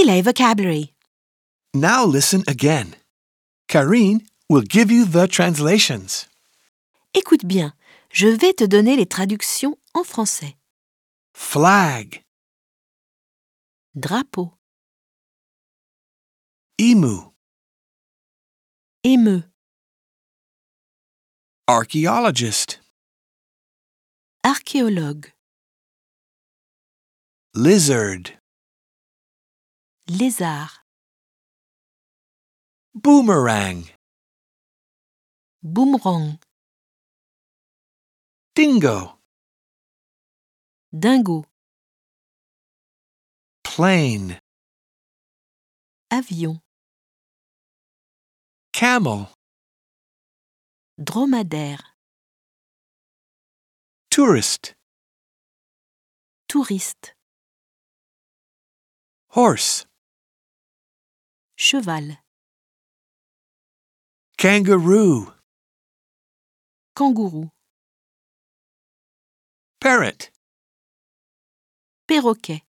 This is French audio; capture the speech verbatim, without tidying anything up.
relay vocabulary. Now listen again. Karine will give you the translations. Écoute bien, je vais te donner les traductions en français. Flag, Drapeau, emu, émeu, archaeologist, archéologue, lizard, lézard, boomerang, boomerang, dingo, dingo, plane, avion, camel, dromadaire, tourist, touriste, horse, cheval, kangaroo, kangourou, parrot, perroquet.